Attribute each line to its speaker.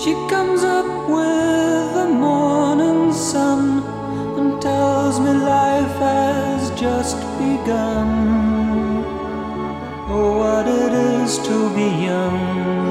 Speaker 1: She comes up with the morning sun and tells me life has just begun. Oh, what it is to be young.